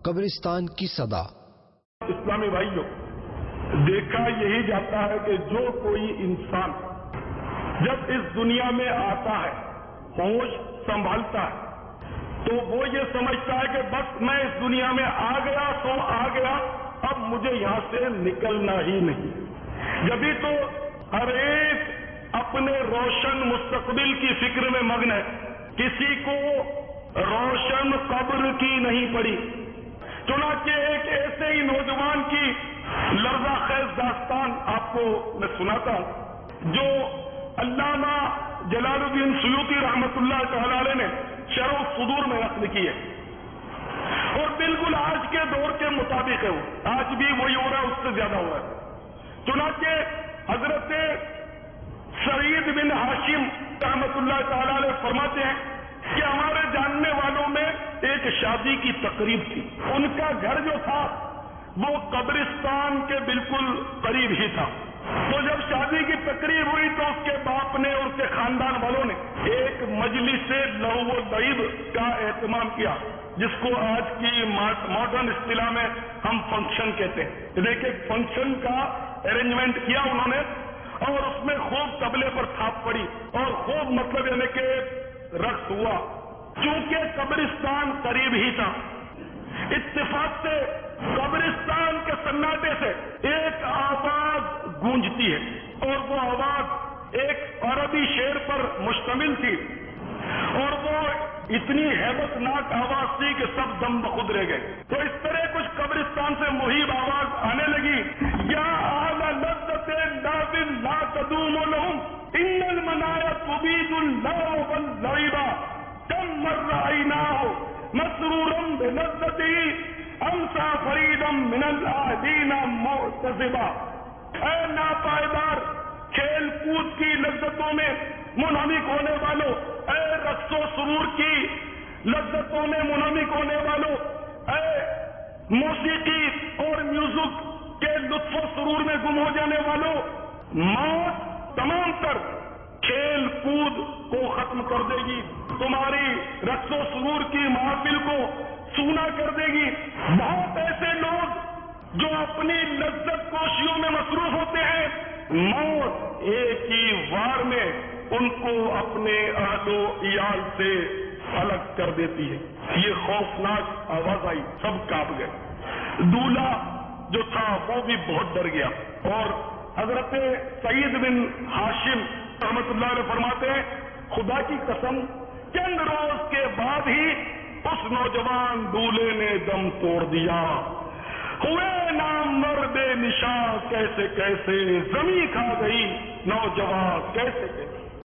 قبرستان کی صدا۔ اسلامی بھائیوں، دیکھا یہی جاتا ہے کہ جو کوئی انسان جب اس دنیا میں آتا ہے، ہوش سنبھالتا ہے، تو وہ یہ سمجھتا ہے کہ بس میں اس دنیا میں آ گیا سو آ گیا، اب مجھے یہاں سے نکلنا ہی نہیں۔ جبھی تو ہر ایک اپنے روشن مستقبل کی فکر میں مگن ہے، کسی کو روشن قبر کی نہیں پڑی۔ چنانچہ ایک ایسے ہی نوجوان کی لرزہ خیز داستان آپ کو میں سناتا ہوں، جو علامہ جلال الدین سیوطی رحمۃ اللہ تعالی علیہ نے شرح الصدور میں نقل کی ہے، اور بالکل آج کے دور کے مطابق ہے، وہ آج بھی وہی ہو رہا ہے، اس سے زیادہ ہوا ہے۔ چنانچہ حضرت سعید بن ہاشم رحمۃ اللہ تعالی علیہ فرماتے ہیں کہ ہمارے جاننے والوں میں ایک شادی کی تقریب تھی، ان کا گھر جو تھا وہ قبرستان کے بالکل قریب ہی تھا۔ تو جب شادی کی تقریب ہوئی تو اس کے باپ نے اور اس کے خاندان والوں نے ایک مجلس لہو و لعب کا اہتمام کیا، جس کو آج کی ماڈرن اصطلاح میں ہم فنکشن کہتے ہیں۔ دیکھیں، فنکشن کا ارینجمنٹ کیا انہوں نے، اور اس میں خوب طبلے پر تھاپ پڑی اور خوب مطلب یعنی کہ رقص ہوا۔ چونکہ قبرستان قریب ہی تھا، اتفاق سے قبرستان کے سناٹے سے ایک آواز گونجتی ہے، اور وہ آواز ایک عربی شعر پر مشتمل تھی، اور وہ اتنی ہیبت ناک آواز تھی کہ سب دم بخود رہ گئے۔ تو اس طرح کچھ قبرستان سے مہیب آواز آنے لگی، یا اہل لذت ناظر لا تدوم لهم ان المنایا تبید اللہو واللعبا کم مر عیناہ مسرورا بلذته امسا فریدا من العادین معتذبا۔ اے ناپائیدار کھیل کود کی لذتوں میں منہمک ہونے والوں، اے رقص و سرور کی لذتوں میں منہمک ہونے والوں، اے موسیقی اور میوزک کے لطف و سرور میں گم ہو جانے والوں، موت تمام تر کھیل کود کو ختم کر دے گی، تمہاری رقص و سرور کی محافل کو سونا کر دے گی۔ بہت ایسے لوگ جو اپنی لذت کوشیوں میں مصروف ہوتے ہیں، موت ایک ہی وار میں ان کو اپنے اہل و عیال سے الگ کر دیتی ہے۔ یہ خوفناک آواز آئی، سب کانپ گئے۔ دولہا جو تھا وہ بھی بہت ڈر گیا، اور حضرت سعید بن ہاشم رحمۃ اللہ علیہ فرماتے ہیں، خدا کی قسم چند روز کے بعد ہی اس نوجوان دولہے نے دم توڑ دیا۔ ہوئے نامور بے نشاں کیسے کیسے، زمیں کھا گئی نوجوان کیسے کیسے۔